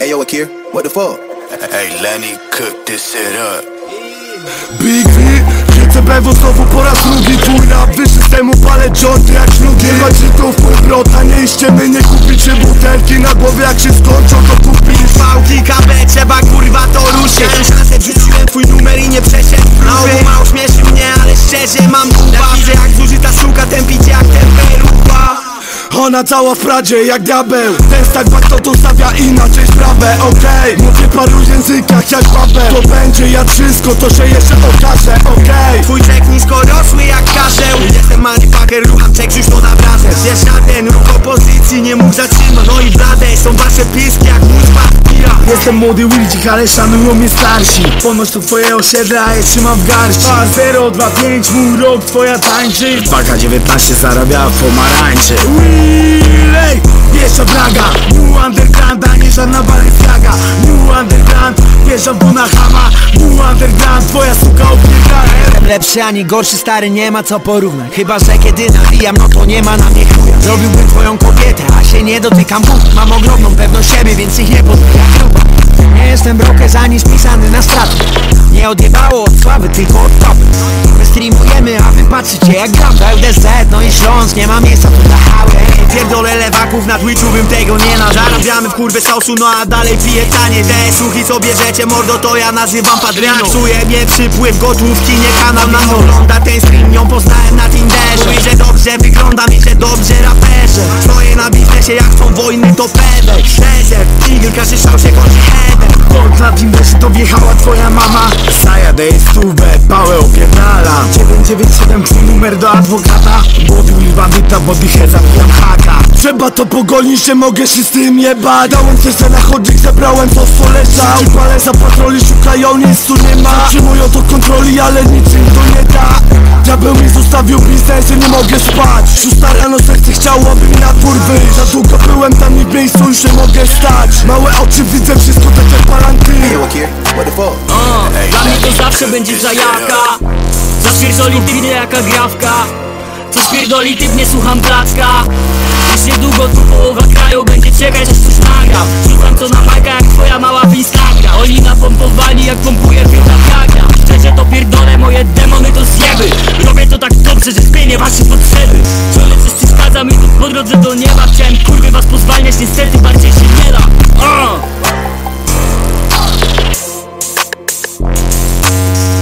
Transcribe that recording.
Hey yo, Akir, what the fuck? Hey Lenny, cook this shit up. Big V, GCB znowu po raz drugi. Twój rap wyższy z temu palę jointy jak ślugi. Nie macie w brota, nie iściemy, nie kupicie butelki na głowie. Jak się skończą, to kupisz pałki, KB, trzeba kurwa to ruszyć. Miałem szansę, wrzuciłem twój numer i nie przeszedł. Na ogół mało śmieszy mnie, ale szczerze mam buba. Widzę jak zużyta suka, tępicie jak temperuba. Ona cała w pradzie jak diabeł. Ten stack to stawia inaczej sprawę. Okej, mówię paru językach jak babel. To będzie jak wszystko, to się jeszcze okaże. Okej, twój czek nisko rosły jak karzeł. Jestem moneyfucker, rucham czek, już to naprawdę. Wiesz na ten ruch opozycji nie mógł zatrzymać. No i blade, są wasze piski jak muszpa. jestem młody Wilcik, ale szanują mnie starsi. Ponoć to twoje osiedle, a je trzymam w garści. 025, mój rok, twoja tańczy. 2K19 zarabia w pomarańczy. Ej, pierwsza draga, New Underground, a nie żadna Balenciaga. New Underground, wjeżdżam tu na Hama. New Underground, twoja suka opierdala. Lepszy ani gorszy, stary, nie ma co porównać. Chyba że kiedy nawijam, no to nie ma na mnie chuja. Zrobiłbym twoją kobietę, a się nie dotykam but. Mam ogromną pewność siebie, więc ich nie podbija gruba. Nie jestem brokers ani spisany na straty. Nie odjebało od sławy, tylko od topy. My streamujemy, a wy patrzycie jak gram. LDZ, no i Śląsk, nie ma miejsca tu dla hały. Pierdolę lewaków na Twitchu, bym tego nie nażarł. Zarabiamy w kurwę sosu, no a dalej piję tanie. Te słuchi co bierzecie, mordo, to ja nazywam padryną. Psuje mnie przypływ gotówki, nie kanał nam ogląda. Ten stream ją poznałem na Tinderze. Mówi, że dobrze wyglądam i że dobrze raperze. Stoję na biznesie, jak chcą wojny to pedek. Szczerze, Eagle, każdy szał się kończy headem. Bąk na Tinderze to wjechała twoja mama. Zajadę jej stówę, pałę opierdala. 997 twój numer do adwokata. Body will bandyta, body head, zabijam haka. Trzeba to pogonić, że mogę się z tym jebać. Dałem serce na chodzik, zebrałem to z poleca. Palę za patroli, szukają, nic tu nie ma. Zatrzymują to kontroli, ale nic im to nie da. Diabeł mi zostawił biznes, nie mogę spać. 6 rano serce chciałoby mi na dwór wyjść. Za długo byłem tam i w miejscu już nie mogę stać. Małe oczy, widzę wszystko tak jak palanty. Hey yo, Akir, what the fuck? Dla mnie to zawsze będzie zajaka. Zaspierdoli tygnie jaka grawka. Co spierdoli tygnie, słucham placka. Już niedługo tu połowa kraju będzie czekać, aż coś nagram. Rzucam to na majka jak twoja mała w Instagram. Oni napompowani jak pompuje firma Viagra. Szczerze to pierdolę, moje demony to zjeby. Robię to tak dobrze, że zmienię wasze potrzeby. Ciągle coś przeszkadza mi tu po drodze do nieba. Chciałem kurwy was pozwalniać, niestety bardziej się nie da.